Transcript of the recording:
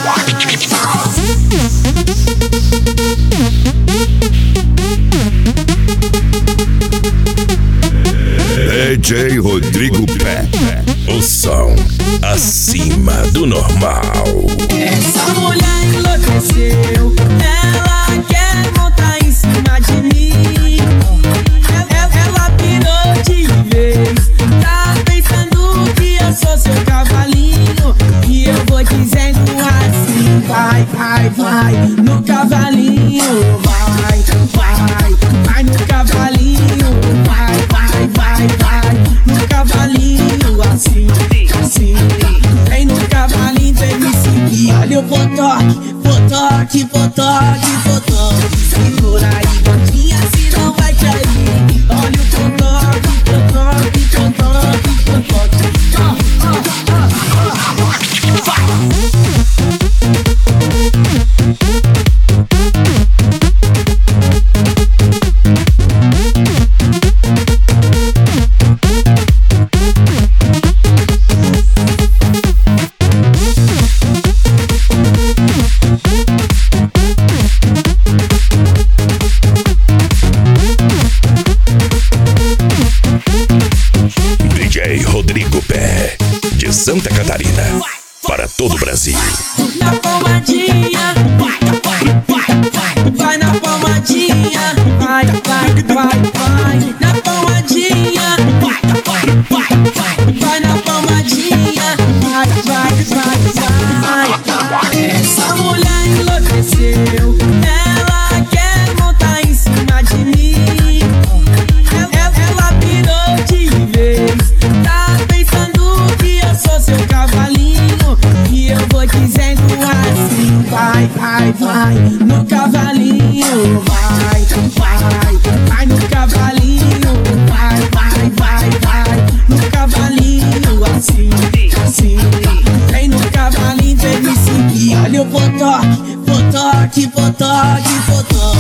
DJ Rodrigo Pé, o som acima do normal. Essa mulher enlouqueceu, ela quer montar em cima de mim. Ela pirou de vez, tá pensando que eu sou seu cavalinho. E eu vou dizendo assim: vai, vai, vai no cavalinho, vai, vai, vai no cavalinho, vai, vai, vai, vai no cavalinho, assim, assim. Vem no cavalinho, vem me seguir. Olha o botoque, botoque, botoque, botoque. Segura aí, botinha, se não vai cair. Olha o botoque, botoque, botoque, botoque. DJ Rodrigo Pé, de Santa Catarina, para todo o Brasil. Na palmadinha, vai, vai, vai, vai. Vai na palmadinha, vai, vai, vai, vai. Na palmadinha, vai, vai, vai, vai. Vai na palmadinha, vai, vai, vai, vai. Essa mulher enlouqueceu, ela quer montar em cima de mim. Ela pirou de vez, tá pensando que eu sou seu cavalinho. E eu vou dizendo assim: vai, vai, vai no cavalinho, vai, vai, vai no cavalinho, vai, vai, vai, vai no cavalinho, assim, assim. Vem no cavalinho, vem me seguir. Olha o botoque, botoque, botoque, botoque.